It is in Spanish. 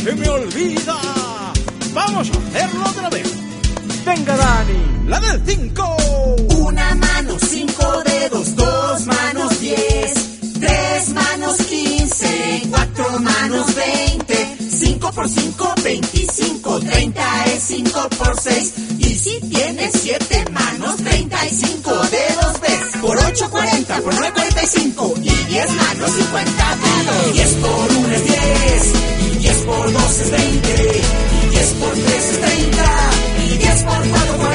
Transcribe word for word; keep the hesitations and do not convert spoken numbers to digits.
se me olvida. Vamos a hacerlo otra vez. Venga, Dani, la del cinco. Una mano, cinco dedos, dos manos, diez. Tres manos, quince. Cuatro manos, veinte. Cinco por cinco, veinticinco. Treinta es cinco por seis. Y si tienes siete manos, treinta y cinco dedos ves. Por ocho, cuarenta. Por nueve, cuarenta y cinco. Y diez manos, cincuenta dedos. Diez por uno es diez. Y diez por dos es veinte. Y diez por tres es treinta. Y diez por cuatro